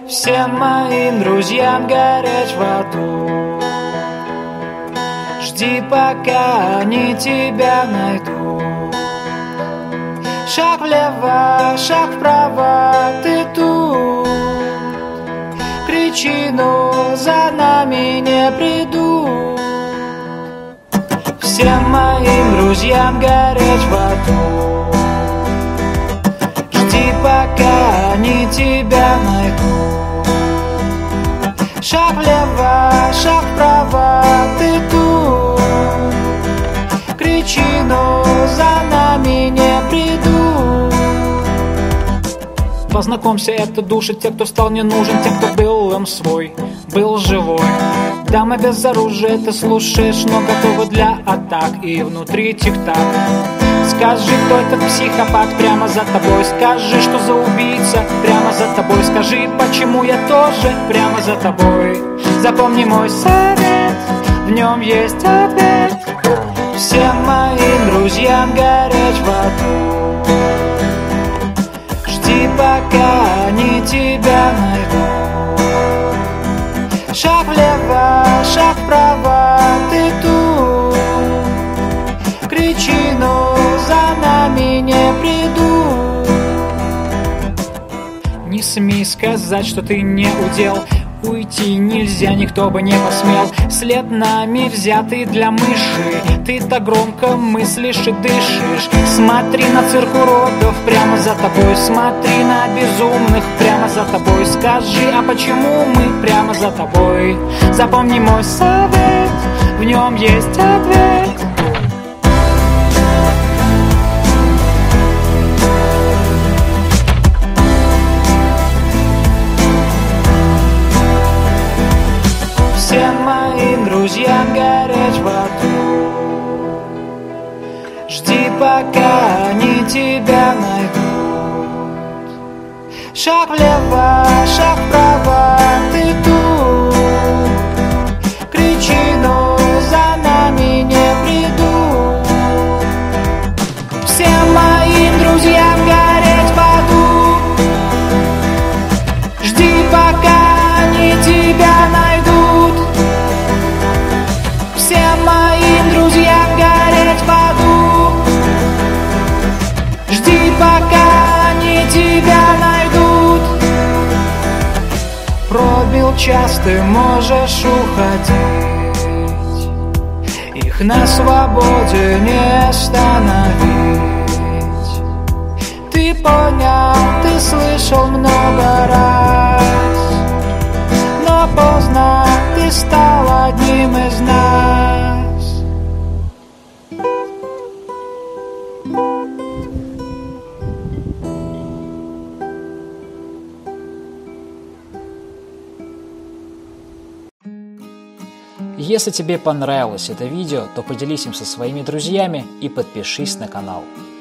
Всем моим друзьям гореть в аду. Жди, пока они тебя найдут. Шаг влево, шаг вправо, ты тут. Кричи, но за нами не придут. Всем моим друзьям гореть в аду. Жди, пока они тебя найдут. Шаг влево, шаг вправо, ты тут. Кричи, но за нами не придут. Познакомься, это души, те, кто стал не нужен, те, кто был им свой, был живой. Дамы без оружия, ты слушаешь, но готовы для атак, и внутри тик-так. Скажи, кто этот психопат прямо за тобой. Скажи, что за убийца прямо за тобой. Скажи, почему я тоже прямо за тобой. Запомни мой совет, в нем есть ответ. Всем моим друзьям гореть в аду. Жди, пока они тебя найдут. Шаг влево, шаг вправо, ты тут. Кричи, но за нами не придут. Не смей сказать, что ты не удел. Уйти нельзя, никто бы не посмел. След нами взятый для мыши. Ты так громко мыслишь и дышишь. Смотри на цирк уродов прямо за тобой. Смотри на безумных прямо за тобой. Скажи, а почему мы прямо за тобой? Запомни мой совет, в нем есть ответ. Всем моим друзьям гореть в аду. Жди, пока они тебя найдут. Шаг влево, шаг вправо, ты тут. Кричи, но за нами не придут. Всем моим друзьям гореть в аду. Жди, пока они тебя найдут. Всем моим друзьям гореть в аду. Жди, пока они тебя найдут. Пробил час, ты можешь уходить. Их на свободе не остановить. Ты понял, ты слышал много раз, но поздно, ты стал одним из нас. Если тебе понравилось это видео, то поделись им со своими друзьями и подпишись на канал.